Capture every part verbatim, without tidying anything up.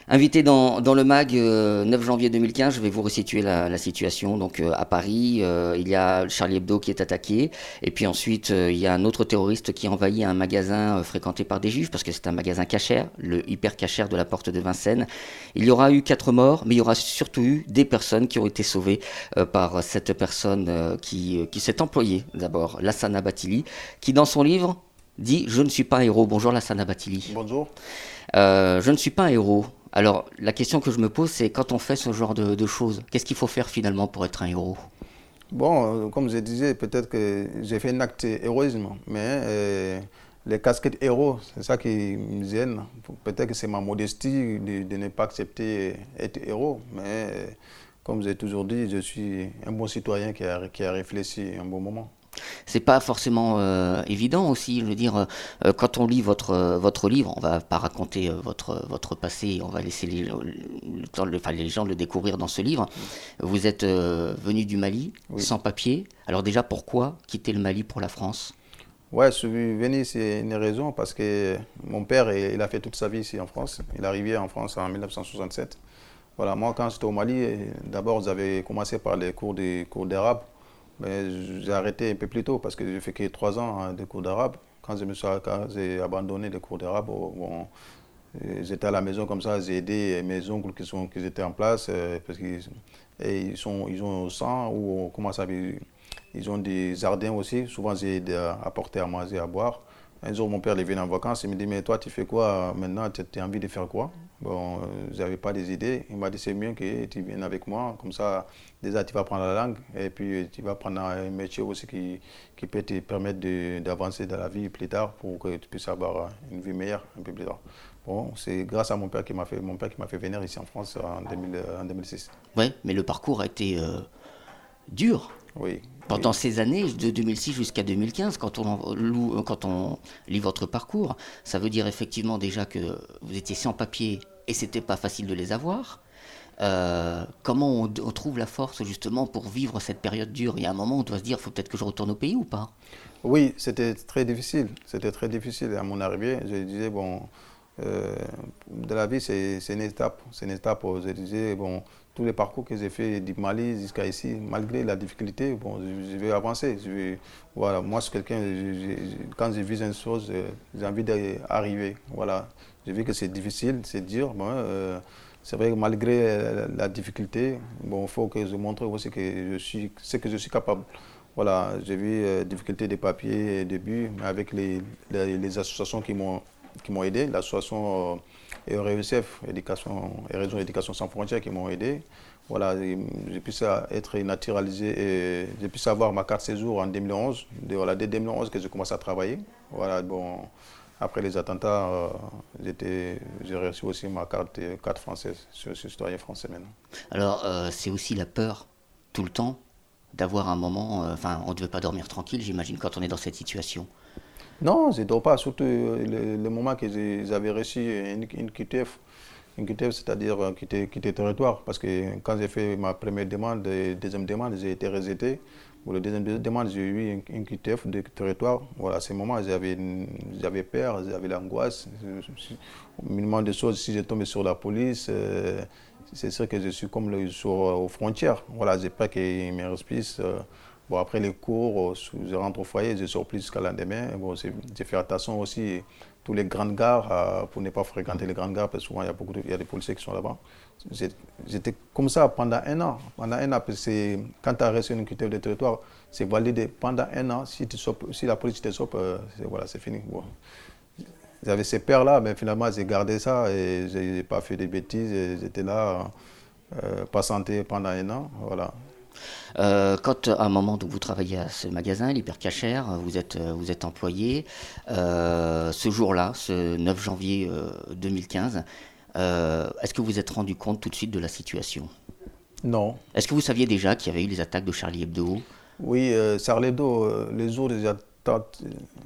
Invité dans, dans le mag euh, neuf janvier deux mille quinze, je vais vous resituer la, la situation. Donc euh, à Paris, euh, il y a Charlie Hebdo qui est attaqué, et puis ensuite euh, il y a un autre terroriste qui envahit un magasin euh, fréquenté par des juifs, parce que c'est un magasin cachère, le hyper cachère de la porte de Vincennes. Il y aura eu quatre morts, mais il y aura surtout eu des personnes qui ont été sauvées euh, par cette personne euh, qui, euh, qui s'est employée d'abord, Lassana Bathily, qui dans son livre dit « Je ne suis pas un héros ». Bonjour Lassana Bathily. Bonjour. Euh, je ne suis pas un héros. Alors, la question que je me pose, c'est quand on fait ce genre de, de choses, qu'est-ce qu'il faut faire finalement pour être un héros? Bon, euh, comme je disais, peut-être que j'ai fait un acte héroïsme, mais euh, les casquettes héros, c'est ça qui me gêne. Peut-être que c'est ma modestie de, de ne pas accepter être héros, mais euh, comme j'ai toujours dit, je suis un bon citoyen qui a, qui a réfléchi un bon moment. C'est pas forcément euh, évident aussi. Je veux dire, euh, quand on lit votre euh, votre livre, on va pas raconter euh, votre votre passé, on va laisser les, le temps, le, enfin, les gens le découvrir dans ce livre. Vous êtes euh, venu du Mali, Oui. sans papier. Alors déjà, pourquoi quitter le Mali pour la France? Ouais, je suis venu, c'est une raison, parce que mon père, il a fait toute sa vie ici en France. Il est arrivé en France en mille neuf cent soixante-sept. Voilà, moi, quand j'étais au Mali, d'abord, j'avais commencé par les cours des cours d'arabe. Mais j'ai arrêté un peu plus tôt parce que j'ai fait que trois ans hein, de cours d'arabe. Quand je me suis quand j'ai abandonné les cours d'arabe, bon, j'étais à la maison comme ça, j'ai aidé mes oncles qui, sont, qui étaient en place euh, parce qu'ils et ils sont, ils ont sang ou on commence à, ils ont des jardins aussi. Souvent, j'ai aidé à apporter à manger, à boire. Un jour, mon père est venu en vacances, il me dit, mais toi, tu fais quoi maintenant? Tu as envie de faire quoi? Bon, euh, je n'avais pas des idées. Il m'a dit, c'est mieux que tu viennes avec moi. Comme ça, déjà, tu vas prendre la langue et puis tu vas prendre un métier aussi qui, qui peut te permettre d'avancer dans la vie plus tard pour que tu puisses avoir une vie meilleure un peu plus tard. Bon, c'est grâce à mon père qui m'a fait, mon père qui m'a fait venir ici en France en, deux mille, en deux mille six. Ouais, mais le parcours a été euh, dur. Oui. Pendant Oui. ces années, de deux mille six jusqu'à deux mille quinze, quand on, loue, quand on lit votre parcours, ça veut dire effectivement déjà que vous étiez sans papier et c'était pas facile de les avoir. Euh, comment on, on trouve la force justement pour vivre cette période dure? Il y a un moment où on doit se dire, faut peut-être que je retourne au pays ou pas? Oui, c'était très difficile. C'était très difficile à mon arrivée. Je disais, bon, euh, de la vie, c'est une étape. C'est une étape. Je disais, bon, tous les parcours que j'ai fait du Mali jusqu'à ici, malgré la difficulté, bon, je, je vais avancer. Je vais, voilà, moi, je suis quelqu'un, quand je vis une chose, j'ai envie d'arriver. Voilà. Je vis que c'est difficile, c'est dur. Bon, euh, c'est vrai que malgré la, la difficulté, bon, il faut que je montre aussi que je suis, ce que je suis capable. Voilà, j'ai vu euh, difficulté des papiers au début, mais avec les, les, les associations qui m'ont qui m'ont aidé, l'association euh, E R E C F, Éducation et Réseau Éducation sans frontières qui m'ont aidé. Voilà, j'ai pu être naturalisé et j'ai pu avoir ma carte séjour en deux mille onze. De, voilà, dès deux mille onze que j'ai commencé à travailler. Voilà, bon, après les attentats, euh, j'ai reçu aussi ma carte, carte française. Je suis citoyen français maintenant. Alors, euh, c'est aussi la peur, tout le temps, d'avoir un moment. Enfin, euh, on ne devait pas dormir tranquille, j'imagine, quand on est dans cette situation. Non, je ne dors pas, surtout le, le moment que j'avais reçu une, une Q T F. Une Q T F, c'est-à-dire quitter, quitter territoire. Parce que quand j'ai fait ma première demande, deuxième demande, j'ai été rejeté. Pour la deuxième demande, j'ai eu une, une Q T F de territoire. Voilà, à ce moment, j'avais peur, j'avais l'angoisse. Au minimum de choses, si je tombe sur la police, euh, c'est sûr que je suis comme le, sur, aux frontières. Voilà, j'ai peur qu'ils me respirent. Euh, Bon, après les cours, je rentre au foyer, je sors plus jusqu'à la lendemain. Bon, j'ai fait attention aussi tous les grandes gares euh, pour ne pas fréquenter les grandes gares parce que souvent il y a beaucoup de, il y a des policiers qui sont là-bas. J'étais comme ça pendant un an. Pendant un an, parce que quand tu as reçu une Q T F de territoire, c'est validé pendant un an. Si, tu sopes, si la police te chope, euh, voilà, c'est fini. Bon. J'avais ces peurs-là, mais finalement j'ai gardé ça et je n'ai pas fait de bêtises. J'étais là, euh, patienté pendant un an. Voilà. Euh, quand à un moment où vous travaillez à ce magasin, l'hypercachère, vous êtes, vous êtes employé, euh, ce jour-là, ce neuf janvier euh, deux mille quinze, euh, est-ce que vous vous êtes rendu compte tout de suite de la situation? Non. Est-ce que vous saviez déjà qu'il y avait eu les attaques de Charlie Hebdo? Oui, euh, Charlie Hebdo, euh, les jours des attaques,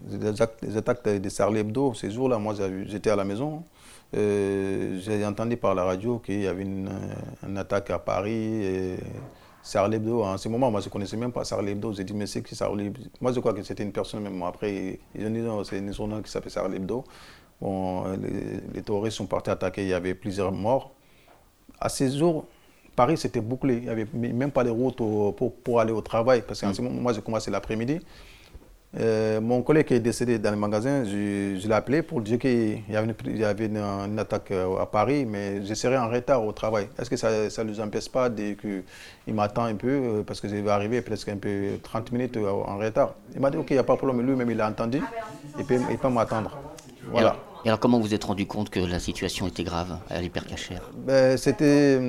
des attaques de Charlie Hebdo, ces jours-là, moi j'étais à la maison. Euh, j'ai entendu par la radio qu'il y avait une, une attaque à Paris. Et Charlie Hebdo, en ce moment, moi je ne connaissais même pas Charlie Hebdo. J'ai dit, mais c'est qui Charlie Hebdo? Moi je crois que c'était une personne, même après, ils ont dit, non, c'est une journal qui s'appelle Charlie Hebdo. Bon, les, les terroristes sont partis attaquer, il y avait plusieurs morts. À ces jours, Paris s'était bouclé, il n'y avait même pas de route au, pour, pour aller au travail, parce qu'en ce moment, moi j'ai commencé l'après-midi. Euh, mon collègue qui est décédé dans le magasin, je, je l'ai appelé pour dire qu'il y avait, une, il y avait une, une attaque à Paris, mais je serais en retard au travail. Est-ce que ça ne nous empêche pas de, qu'il m'attend un peu, parce que je vais arriver peut-être un peu trente minutes en retard. Il m'a dit ok, il n'y a pas de problème, lui-même il a entendu, il peut, il peut m'attendre. Voilà. Et alors, et alors comment vous vous êtes rendu compte que la situation était grave à l'hypercachère? Ben, c'était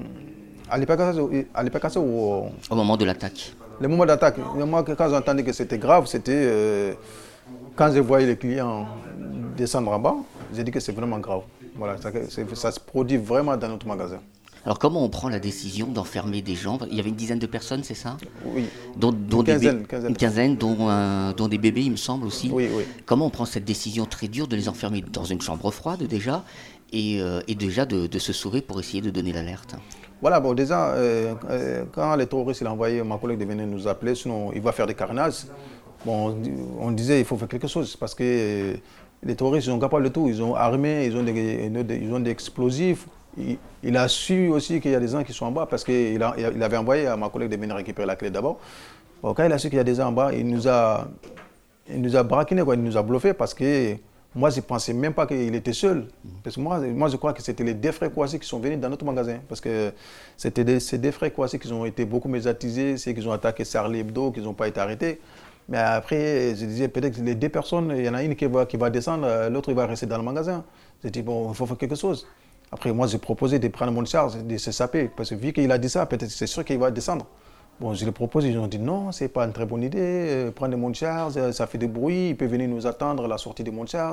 à l'hypercachère ou au moment de l'attaque? Le moment d'attaque, moi quand j'ai entendu que c'était grave, c'était euh, quand je voyais les clients descendre en bas, j'ai dit que c'est vraiment grave. Voilà, ça, ça se produit vraiment dans notre magasin. Alors comment on prend la décision d'enfermer des gens? Il y avait une dizaine de personnes, c'est ça? Oui, dont, dont une, quinzaine, des quinzaine. une quinzaine, dont, euh, dont des bébés, il me semble aussi. Oui, oui. Comment on prend cette décision très dure de les enfermer dans une chambre froide déjà, et, euh, et déjà de, de se sauver pour essayer de donner l'alerte? Voilà, bon déjà, euh, euh, quand les terroristes l'ont envoyé, ma collègue venait nous appeler, sinon il va faire des carnages. Bon, on disait il faut faire quelque chose, parce que euh, les terroristes sont capables de tout, ils ont armé, ils ont des, ils ont des explosifs. Il, il a su aussi qu'il y a des gens qui sont en bas, parce qu'il il avait envoyé à ma collègue de venir récupérer la clé d'abord. Bon, quand il a su qu'il y a des gens en bas, il nous a, il nous a braquinés, quoi, il nous a bluffés, parce que moi, je ne pensais même pas qu'il était seul. Parce que moi, moi, je crois que c'était les deux frères Kouassi qui sont venus dans notre magasin. Parce que c'était des, ces deux frères Kouassi qui ont été beaucoup médiatisés, c'est qu'ils ont attaqué Charlie Hebdo, qu'ils n'ont pas été arrêtés. Mais après, je disais peut-être que les deux personnes, il y en a une qui va, qui va descendre, l'autre va rester dans le magasin. J'ai dit, bon, il faut faire quelque chose. Après, moi, j'ai proposé de prendre mon charge, de se saper. Parce que vu qu'il a dit ça, peut-être c'est sûr qu'il va descendre. Bon, je l'ai proposé, ils ont dit non, c'est pas une très bonne idée, euh, prendre mon charge, ça fait du bruit, il peut venir nous attendre à la sortie de mon charge.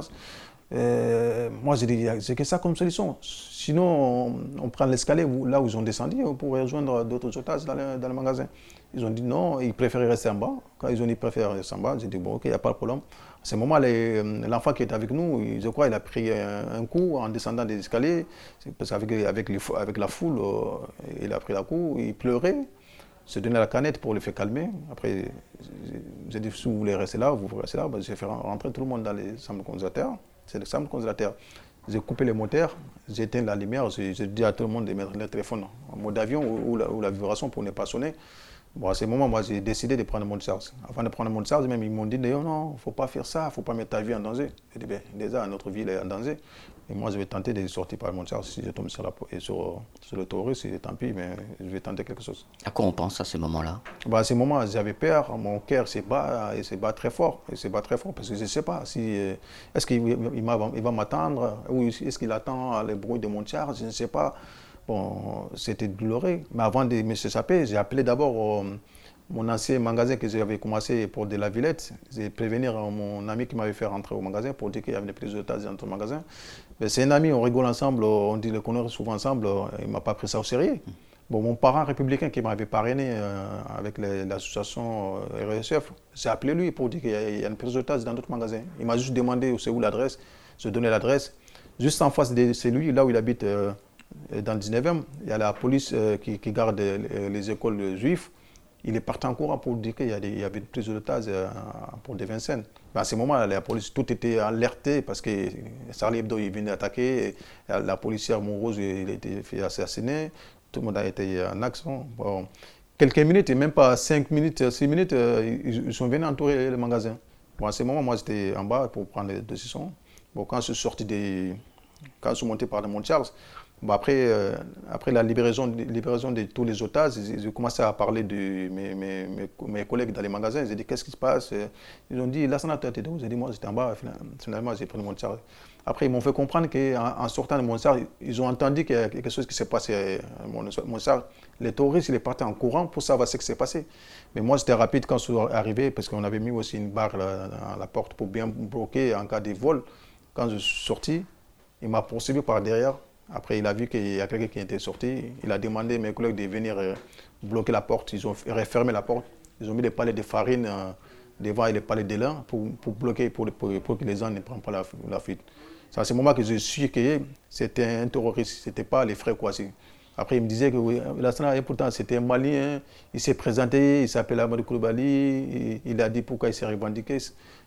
Euh, moi, j'ai dit, c'est que ça comme solution. Sinon, on, on prend l'escalier là où ils ont descendu pour rejoindre d'autres otages dans le, dans le magasin. Ils ont dit non, ils préféraient rester en bas. Quand ils ont dit qu'ils préfèrent rester en bas, j'ai dit bon, ok, il n'y a pas de problème. À ce moment, l'enfant qui était avec nous, je crois, il a pris un, un coup en descendant des escaliers, parce qu'avec avec, avec la foule, euh, il a pris la coup, il pleurait. Se donner la canette pour le faire calmer. Après, j'ai dit, si vous voulez rester là, vous restez là. Ben, j'ai fait rentrer tout le monde dans les chambres congélateurs. C'est les chambres congélateurs. J'ai coupé les moteurs, j'ai éteint la lumière, j'ai dit à tout le monde de mettre le téléphone en mode avion ou, ou, la, ou la vibration pour ne pas sonner. Bon, à ce moment, moi, j'ai décidé de prendre mon charge. Avant de prendre mon charge, même, ils m'ont dit, non, non, il ne faut pas faire ça, il ne faut pas mettre ta vie en danger. J'ai dit, ben, déjà, notre vie est en danger. Et moi, je vais tenter de sortir par mon charge. Si je tombe sur, la, sur, sur le terroriste, tant pis, mais je vais tenter quelque chose. À quoi on pense à ce moment-là? Bah, à ce moment, j'avais peur. Mon cœur se bat, et se bat très fort. Il se bat très fort parce que je ne sais pas si. Est-ce qu'il il va m'attendre ou est-ce qu'il attend le bruit de mon charge? Je ne sais pas. Bon, c'était douloureux. Mais avant de me s'échapper, j'ai appelé d'abord euh, mon ancien magasin que j'avais commencé pour de la Villette. J'ai prévenu mon ami qui m'avait fait rentrer au magasin pour dire qu'il y avait des prises d'otages dans le magasin. C'est un ami, on rigole ensemble, on dit le connaît souvent ensemble, il ne m'a pas pris ça au sérieux. Bon, mon parent républicain qui m'avait parrainé euh, avec l'association euh, R S F, j'ai appelé lui pour dire qu'il y, y a une prise d'otage dans notre magasin. Il m'a juste demandé c'est où l'adresse, je donnais l'adresse. Juste en face de celui, là où il habite, euh, dans le dix-neuvième, il y a la police euh, qui, qui garde les, les écoles juives. Il est parti en courant pour dire qu'il y, y avait une prise d'otage euh, pour des Vincennes. À ce moment-là, la police, tout était alerté parce que Charlie Hebdo il venait attaquer, la policière Monrose il a été fait assassiner, tout le monde a été en action. Bon, quelques minutes, et même pas cinq minutes, six minutes, ils sont venus entourer le magasin. Bon, à ce moment, moi j'étais en bas pour prendre les décisions. Bon, quand je suis sorti des, quand je suis monté par le Mont Charles, bon, après, euh, après la libération, libération de tous les otages, j'ai commencé à parler de mes, mes, mes, mes collègues dans les magasins. J'ai dit qu'est-ce qui se passe? Ils ont dit là, ça n'a pas été où? J'ai dit moi j'étais en bas. Finalement, j'ai pris mon charge. Après, ils m'ont fait comprendre qu'en en sortant de mon charge, ils ont entendu qu'il y a quelque chose qui s'est passé à mon, mon charge. Les terroristes, ils partaient en courant pour savoir ce qui s'est passé. Mais moi, j'étais rapide quand je suis arrivé parce qu'on avait mis aussi une barre à la porte pour bien bloquer en cas de vol. Quand je suis sorti, il m'a poursuivi par derrière. Après, il a vu qu'il y a quelqu'un qui était sorti. Il a demandé à mes collègues de venir euh, bloquer la porte. Ils ont refermé la porte. Ils ont mis des palets de farine euh, devant et des palets de lin pour, pour bloquer, pour, pour, pour que les gens ne prennent pas la, la fuite. C'est à ce moment que je suis que c'était un terroriste, ce n'était pas les frères Kouassi. Après, il me disait que oui, Lassana, pourtant, c'était un Malien. Il s'est présenté, il s'appelle Amadou Koulibaly. Il, il a dit pourquoi il s'est revendiqué.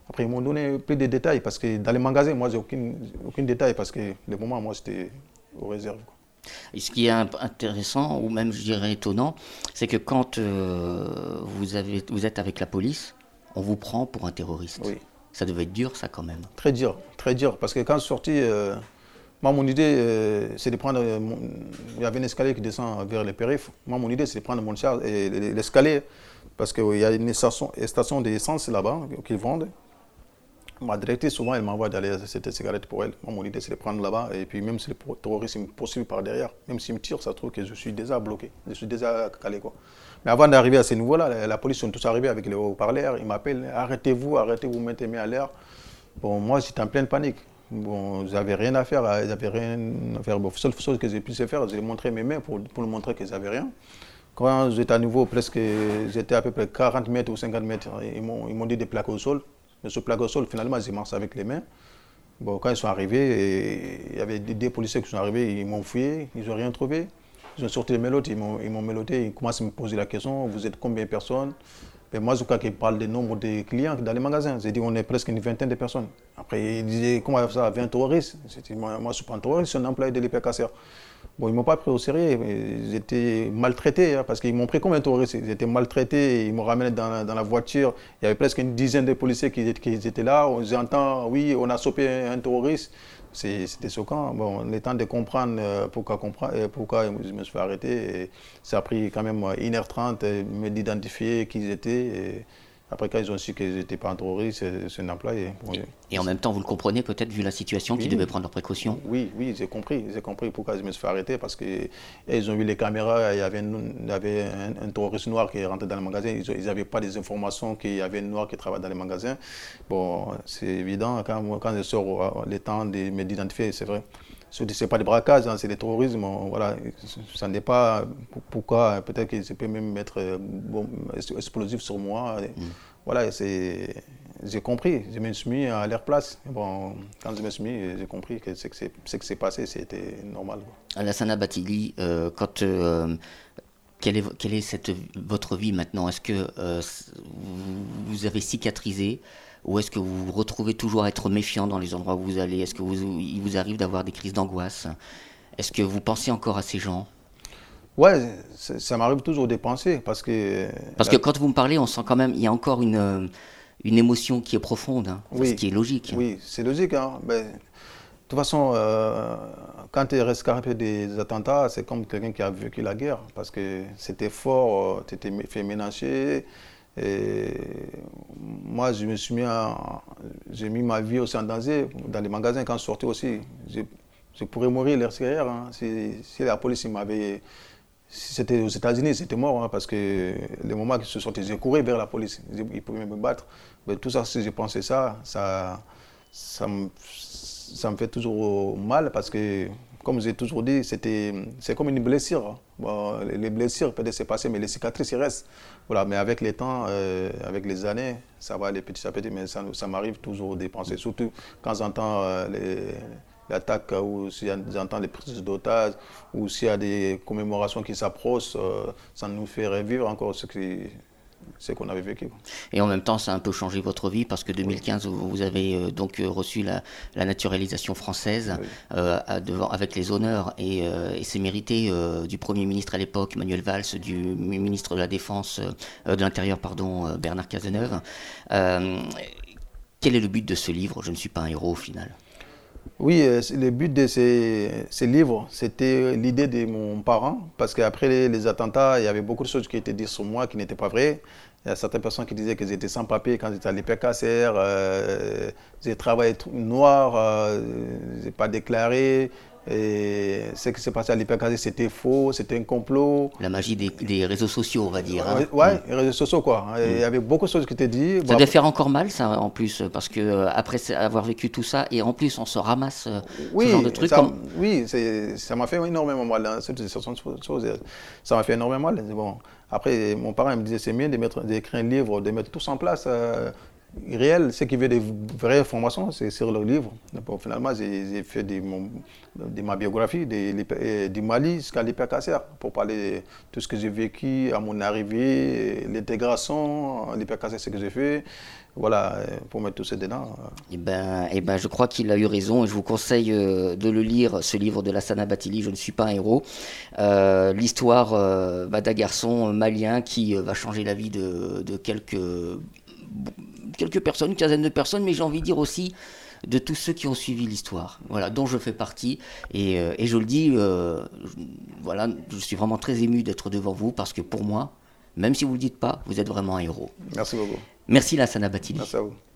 Après, ils m'ont donné plus de détails parce que dans les magasins, moi, j'ai aucun, aucun détail parce que le moment, moi, c'était aux réserves, quoi. Et ce qui est intéressant, ou même je dirais étonnant, c'est que quand euh, vous, avez, vous êtes avec la police, on vous prend pour un terroriste. Oui. Ça devait être dur, ça, quand même. Très dur, très dur. Parce que quand je suis sorti, euh, moi, mon idée, euh, c'est de prendre... Euh, mon... Il y avait un escalier qui descend vers les périphes'. Moi, mon idée, c'est de prendre mon char et l'escalier. Parce qu'il y a une station, une station d'essence là-bas qu'ils vendent. Ma directrice, souvent, elle m'envoie d'aller à cette cigarette pour elle. Moi, mon idée, c'est de prendre là-bas. Et puis, même si les terroristes me poursuivent par derrière, même s'ils me tirent, ça trouve que je suis déjà bloqué. Je suis déjà calé, quoi. Mais avant d'arriver à ce niveau-là, la, la police sont tous arrivés avec les haut-parleurs. Ils m'appellent, arrêtez-vous, arrêtez-vous, mettez-moi à l'air. Bon, moi, j'étais en pleine panique. Bon, j'avais rien à faire, j'avais rien à faire. Bon, la seule chose que j'ai pu faire, c'est de montrer mes mains pour, pour montrer que j'avais rien. Quand j'étais à nouveau, presque, j'étais à peu près quarante mètres ou cinquante mètres, ils m'ont dit de plaquer au sol. Mais ce plaque au sol, finalement, j'ai marché avec les mains. Bon, quand ils sont arrivés, il y avait deux policiers qui sont arrivés, ils m'ont fouillé, ils n'ont rien trouvé. Ils ont sorti les mélotes, ils m'ont mélotté, ils commencent à me poser la question, vous êtes combien de personnes? Mais moi, je crois qu'ils parlent du nombre de clients dans les magasins. J'ai dit, on est presque une vingtaine de personnes. Après, ils disaient, comment ça, vingt terroristes? J'ai dit, moi, moi je ne suis pas un terroriste, je suis un employé de l'I P C A. Bon, ils ne m'ont pas pris au sérieux, j'étais maltraité, hein, parce qu'ils m'ont pris comme un touriste, ils étaient maltraités, ils m'ont ramené dans, dans la voiture, il y avait presque une dizaine de policiers qui, qui étaient là, j'entends, oui, on a chopé un, un terroriste, c'était choquant. Bon, le temps de comprendre pourquoi, comprendre, pourquoi je me suis fait arrêter, et ça a pris quand même une heure trente, d'identifier qui ils étaient. Et après, quand ils ont su que je n'étais pas un terroriste, c'est un employé. Bon, et, et en même temps, vous le comprenez peut-être, vu la situation, oui, qu'ils devaient prendre leurs précautions? Oui, oui, j'ai compris. J'ai compris pourquoi je me suis fait arrêter. Parce qu'ils ont vu les caméras, il y avait, il y avait un, un terroriste noir qui est rentré dans le magasin. Ils n'avaient pas des informations qu'il y avait un noir qui travaillait dans les magasins. Bon, c'est évident, quand, quand je sors le temps de m'identifier, c'est vrai. Ce n'est pas des braquages, hein, c'est des terrorismes. Voilà, ça n'est pas pourquoi, peut-être que je peux même mettre bon, explosif sur moi. Mm. Voilà, j'ai compris, je me suis mis à leur place. Bon, quand je me suis mis, j'ai compris que ce qui s'est passé, c'était normal. Alassana Bathily, euh, quand, euh, quelle est, quelle est cette, votre vie maintenant? Est-ce que euh, vous avez cicatrisé? Ou est-ce que vous vous retrouvez toujours à être méfiant dans les endroits où vous allez? Est-ce qu'il vous arrive d'avoir des crises d'angoisse? Est-ce que vous pensez encore à ces gens? Ouais, ça m'arrive toujours de penser parce que... Parce que quand vous me parlez, on sent quand même, il y a encore une, une émotion qui est profonde, hein, oui, ce qui est logique. Oui, c'est logique. Hein. Mais, de toute façon, euh, quand tu es rescapé des attentats, c'est comme quelqu'un qui a vécu la guerre parce que c'était fort, tu t'es fait ménager. Et moi, je me suis mis à, j'ai mis ma vie aussi en danger dans les magasins quand je sortais aussi. Je, je pourrais mourir l'extérieur. Hein. Si, si la police m'avait, si c'était aux États-Unis, c'était mort hein, parce que le moment que je suis sorti, j'ai couru vers la police. Ils pouvaient me battre. Mais tout ça, si je pensais ça, ça, ça me, ça me fait toujours mal parce que, comme j'ai toujours dit, c'est comme une blessure. Bon, les blessures peuvent se passer, mais les cicatrices, ils restent. Voilà, mais avec le temps, euh, avec les années, ça va aller petit à petit, mais ça, ça m'arrive toujours de penser. Surtout quand j'entends euh, l'attaque ou si j'entends des prises d'otages ou s'il y a des commémorations qui s'approchent, euh, ça nous fait revivre encore ce qui... c'est qu'on avait vécu. Et en même temps, ça a un peu changé votre vie parce que deux mille quinze, oui. vous avez euh, donc reçu la, la naturalisation française oui. euh, à, devant, avec les honneurs et, euh, et c'est mérité euh, du Premier ministre à l'époque, Manuel Valls, du ministre de la Défense, euh, de l'Intérieur, pardon, euh, Bernard Cazeneuve. Euh, quel est le but de ce livre? Je ne suis pas un héros au final. Oui, euh, le but de ces, ces livres, c'était l'idée de mon parent, parce qu'après les, les attentats, il y avait beaucoup de choses qui étaient dites sur moi qui n'étaient pas vraies. Il y a certaines personnes qui disaient que j'étais sans papier quand j'étais à l'I P C A, euh, j'ai travaillé noir, euh, je n'ai pas déclaré. Et ce qui s'est passé à l'I P C A, c'était faux, c'était un complot. La magie des, des réseaux sociaux, on va dire. Hein. Oui, ouais, mm. les réseaux sociaux, quoi. Mm. Il y avait beaucoup de choses qui étaient dites. Ça devait faire encore mal, ça, en plus, parce que euh, après avoir vécu tout ça, et en plus, on se ramasse euh, oui, ce genre de trucs. Ça, comme... Oui, ça m'a fait énormément mal. Hein, cette chose, ça m'a fait énormément mal. Bon. Après, mon parent me disait c'est mieux d'écrire un livre, de mettre tout en place. Euh, réels, ceux qui veulent des vraies informations, c'est sur le livre. Bon, finalement, j'ai fait de, mon, de ma biographie de, du Mali jusqu'à l'hypercacer pour parler de tout ce que j'ai vécu à mon arrivée, l'intégration, l'hypercacer, ce que j'ai fait. Voilà, pour mettre tout ça dedans. Eh ben, eh ben, je crois qu'il a eu raison et je vous conseille euh, de le lire, ce livre de Lassana Bathily, Je ne suis pas un héros. Euh, l'histoire euh, bah, d'un garçon malien qui euh, va changer la vie de, de quelques, quelques personnes, une quinzaine de personnes, mais j'ai envie de dire aussi de tous ceux qui ont suivi l'histoire, voilà, dont je fais partie. Et, euh, et je le dis, euh, je, voilà, je suis vraiment très ému d'être devant vous parce que pour moi, même si vous ne le dites pas, vous êtes vraiment un héros. Merci beaucoup. Merci Lassana Bathily. Merci à vous.